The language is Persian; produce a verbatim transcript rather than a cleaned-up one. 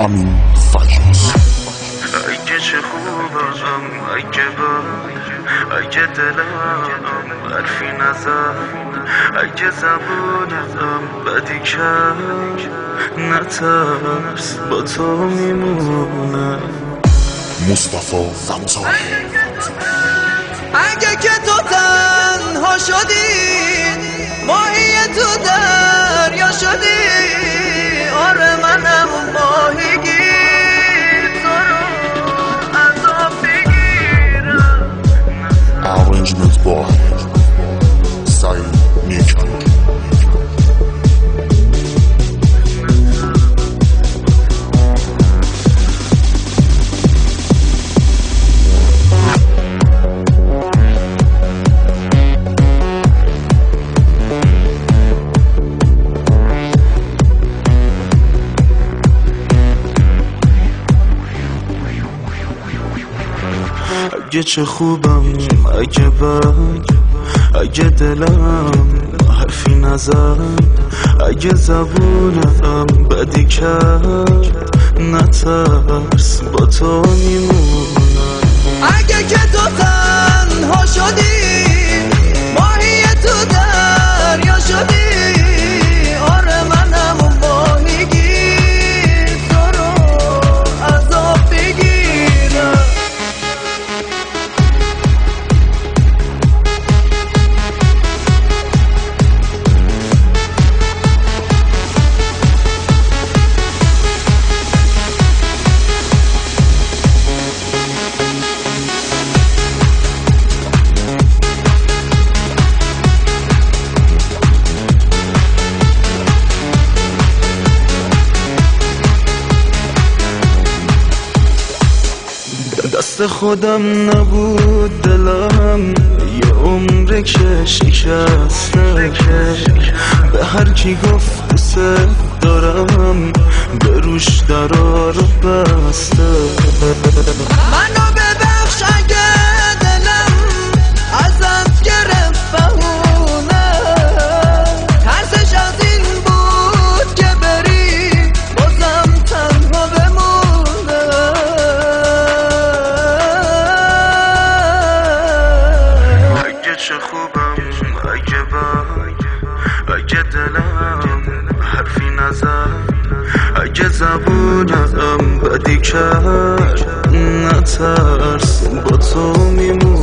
امین فجروس. اگه چه خوبم، اگه بد، اگه دلم حرفی نزد، اگه زبونم بدی کرد، نترس با تو میمونم. مصطفی فتاحی. اگه که تو تنها شدی، ماهی تو دریا شدی، آره منم ماهیگیر، تو رو از آب بگیرم. Arrangement by Saeed Nikan. اگه چه خوبم، اگه بد، اگه دلم حرفی نزد، اگه زبونم بدی کرد، نترس با تو میمونم. اگه که تو تنها شدی، ماهی تو دریا شدی، آره منم ماهیگیر، تو رو از آب بگیرم. دست خودم نبود دلم، یه عمره که شکسته، به هر کی گفت دوست دارم، به روش درا رو بسته. منو ببخش اگه دلم ازت گرفت بهونه، ترسش از این بود که بری بازم تنها بمونه. اگه چه خوبم، اگه بد، اگه دلم حرفی نزد، اگه زبونم بدی کرد، نترس با تو میمونم.